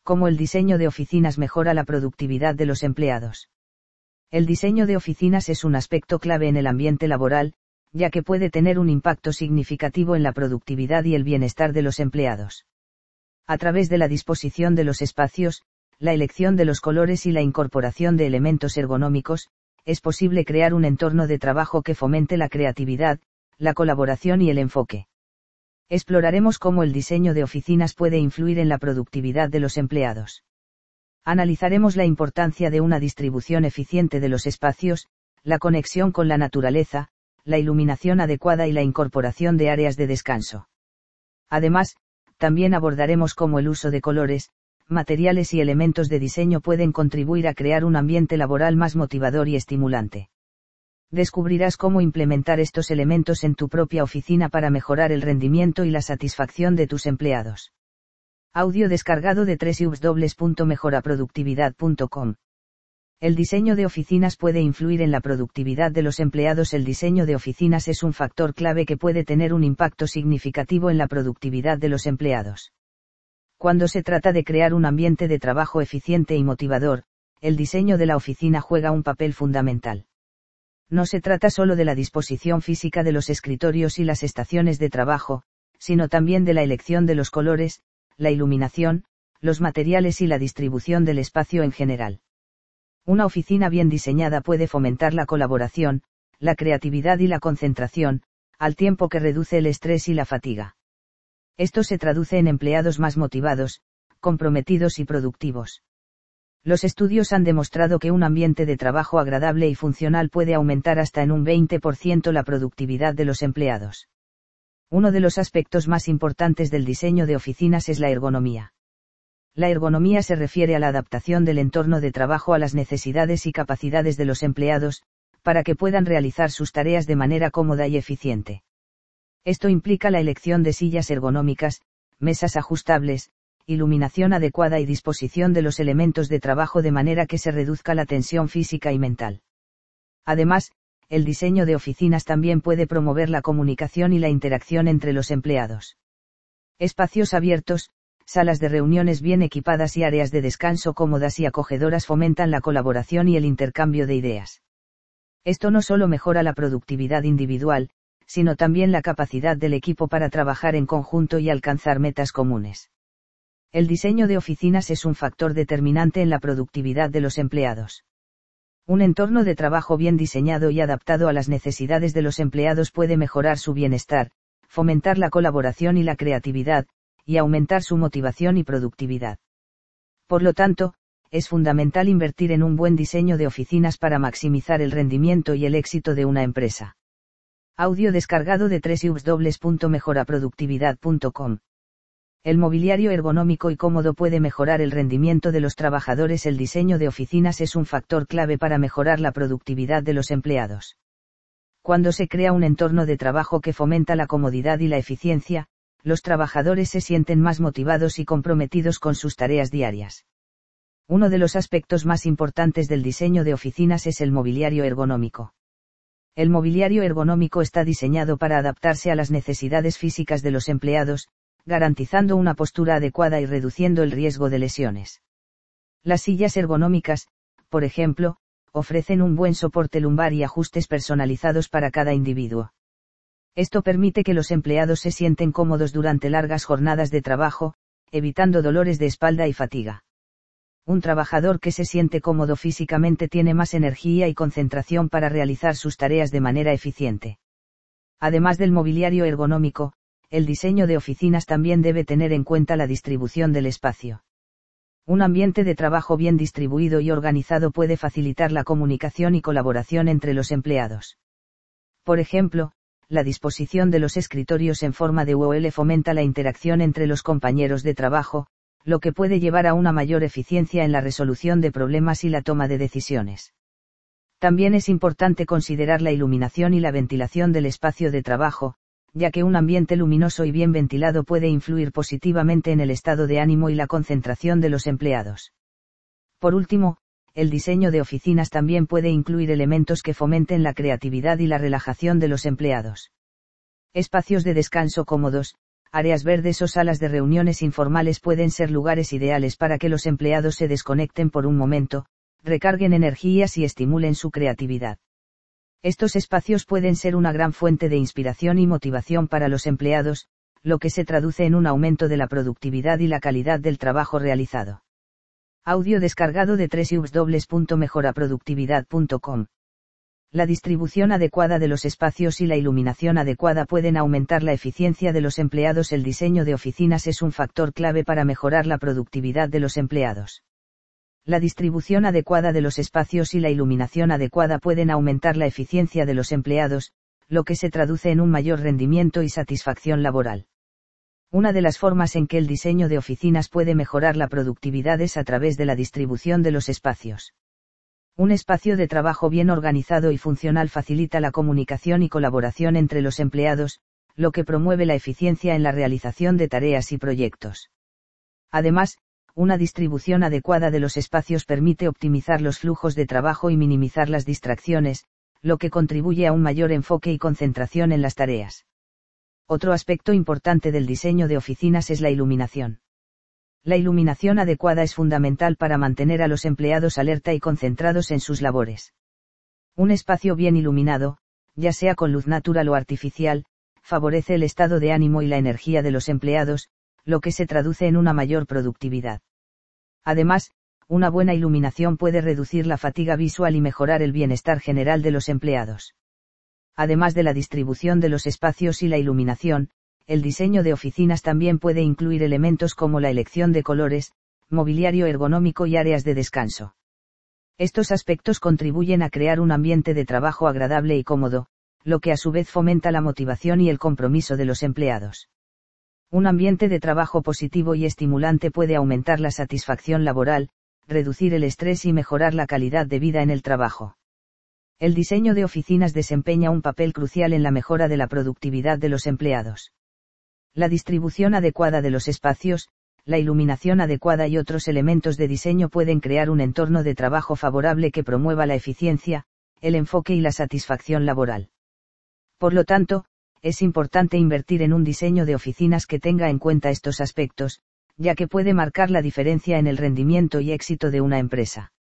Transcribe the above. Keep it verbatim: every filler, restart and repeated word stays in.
Cómo el diseño de oficinas mejora la productividad de los empleados. El diseño de oficinas es un aspecto clave en el ambiente laboral, ya que puede tener un impacto significativo en la productividad y el bienestar de los empleados. A través de la disposición de los espacios, la elección de los colores y la incorporación de elementos ergonómicos, es posible crear un entorno de trabajo que fomente la creatividad, la colaboración y el enfoque. Exploraremos cómo el diseño de oficinas puede influir en la productividad de los empleados. Analizaremos la importancia de una distribución eficiente de los espacios, la conexión con la naturaleza, la iluminación adecuada y la incorporación de áreas de descanso. Además, también abordaremos cómo el uso de colores, materiales y elementos de diseño pueden contribuir a crear un ambiente laboral más motivador y estimulante. Descubrirás cómo implementar estos elementos en tu propia oficina para mejorar el rendimiento y la satisfacción de tus empleados. Audio descargado de doble u doble u doble u punto mejora productividad punto com. El diseño de oficinas puede influir en la productividad de los empleados. El diseño de oficinas es un factor clave que puede tener un impacto significativo en la productividad de los empleados. Cuando se trata de crear un ambiente de trabajo eficiente y motivador, el diseño de la oficina juega un papel fundamental. No se trata solo de la disposición física de los escritorios y las estaciones de trabajo, sino también de la elección de los colores, la iluminación, los materiales y la distribución del espacio en general. Una oficina bien diseñada puede fomentar la colaboración, la creatividad y la concentración, al tiempo que reduce el estrés y la fatiga. Esto se traduce en empleados más motivados, comprometidos y productivos. Los estudios han demostrado que un ambiente de trabajo agradable y funcional puede aumentar hasta en un veinte por ciento la productividad de los empleados. Uno de los aspectos más importantes del diseño de oficinas es la ergonomía. La ergonomía se refiere a la adaptación del entorno de trabajo a las necesidades y capacidades de los empleados, para que puedan realizar sus tareas de manera cómoda y eficiente. Esto implica la elección de sillas ergonómicas, mesas ajustables, iluminación adecuada y disposición de los elementos de trabajo de manera que se reduzca la tensión física y mental. Además, el diseño de oficinas también puede promover la comunicación y la interacción entre los empleados. Espacios abiertos, salas de reuniones bien equipadas y áreas de descanso cómodas y acogedoras fomentan la colaboración y el intercambio de ideas. Esto no solo mejora la productividad individual, sino también la capacidad del equipo para trabajar en conjunto y alcanzar metas comunes. El diseño de oficinas es un factor determinante en la productividad de los empleados. Un entorno de trabajo bien diseñado y adaptado a las necesidades de los empleados puede mejorar su bienestar, fomentar la colaboración y la creatividad, y aumentar su motivación y productividad. Por lo tanto, es fundamental invertir en un buen diseño de oficinas para maximizar el rendimiento y el éxito de una empresa. Audio descargado de doble u doble u doble u punto mejora productividad punto com. El mobiliario ergonómico y cómodo puede mejorar el rendimiento de los trabajadores. El diseño de oficinas es un factor clave para mejorar la productividad de los empleados. Cuando se crea un entorno de trabajo que fomenta la comodidad y la eficiencia, los trabajadores se sienten más motivados y comprometidos con sus tareas diarias. Uno de los aspectos más importantes del diseño de oficinas es el mobiliario ergonómico. El mobiliario ergonómico está diseñado para adaptarse a las necesidades físicas de los empleados, garantizando una postura adecuada y reduciendo el riesgo de lesiones. Las sillas ergonómicas, por ejemplo, ofrecen un buen soporte lumbar y ajustes personalizados para cada individuo. Esto permite que los empleados se sienten cómodos durante largas jornadas de trabajo, evitando dolores de espalda y fatiga. Un trabajador que se siente cómodo físicamente tiene más energía y concentración para realizar sus tareas de manera eficiente. Además del mobiliario ergonómico, el diseño de oficinas también debe tener en cuenta la distribución del espacio. Un ambiente de trabajo bien distribuido y organizado puede facilitar la comunicación y colaboración entre los empleados. Por ejemplo, la disposición de los escritorios en forma de U L fomenta la interacción entre los compañeros de trabajo, lo que puede llevar a una mayor eficiencia en la resolución de problemas y la toma de decisiones. También es importante considerar la iluminación y la ventilación del espacio de trabajo, ya que un ambiente luminoso y bien ventilado puede influir positivamente en el estado de ánimo y la concentración de los empleados. Por último, el diseño de oficinas también puede incluir elementos que fomenten la creatividad y la relajación de los empleados. Espacios de descanso cómodos, áreas verdes o salas de reuniones informales pueden ser lugares ideales para que los empleados se desconecten por un momento, recarguen energías y estimulen su creatividad. Estos espacios pueden ser una gran fuente de inspiración y motivación para los empleados, lo que se traduce en un aumento de la productividad y la calidad del trabajo realizado. Audio descargado de doble u doble u doble u punto mejora productividad punto com. La distribución adecuada de los espacios y la iluminación adecuada pueden aumentar la eficiencia de los empleados. El diseño de oficinas es un factor clave para mejorar la productividad de los empleados. La distribución adecuada de los espacios y la iluminación adecuada pueden aumentar la eficiencia de los empleados, lo que se traduce en un mayor rendimiento y satisfacción laboral. Una de las formas en que el diseño de oficinas puede mejorar la productividad es a través de la distribución de los espacios. Un espacio de trabajo bien organizado y funcional facilita la comunicación y colaboración entre los empleados, lo que promueve la eficiencia en la realización de tareas y proyectos. Además, una distribución adecuada de los espacios permite optimizar los flujos de trabajo y minimizar las distracciones, lo que contribuye a un mayor enfoque y concentración en las tareas. Otro aspecto importante del diseño de oficinas es la iluminación. La iluminación adecuada es fundamental para mantener a los empleados alerta y concentrados en sus labores. Un espacio bien iluminado, ya sea con luz natural o artificial, favorece el estado de ánimo y la energía de los empleados, lo que se traduce en una mayor productividad. Además, una buena iluminación puede reducir la fatiga visual y mejorar el bienestar general de los empleados. Además de la distribución de los espacios y la iluminación, el diseño de oficinas también puede incluir elementos como la elección de colores, mobiliario ergonómico y áreas de descanso. Estos aspectos contribuyen a crear un ambiente de trabajo agradable y cómodo, lo que a su vez fomenta la motivación y el compromiso de los empleados. Un ambiente de trabajo positivo y estimulante puede aumentar la satisfacción laboral, reducir el estrés y mejorar la calidad de vida en el trabajo. El diseño de oficinas desempeña un papel crucial en la mejora de la productividad de los empleados. La distribución adecuada de los espacios, la iluminación adecuada y otros elementos de diseño pueden crear un entorno de trabajo favorable que promueva la eficiencia, el enfoque y la satisfacción laboral. Por lo tanto, es importante invertir en un diseño de oficinas que tenga en cuenta estos aspectos, ya que puede marcar la diferencia en el rendimiento y éxito de una empresa.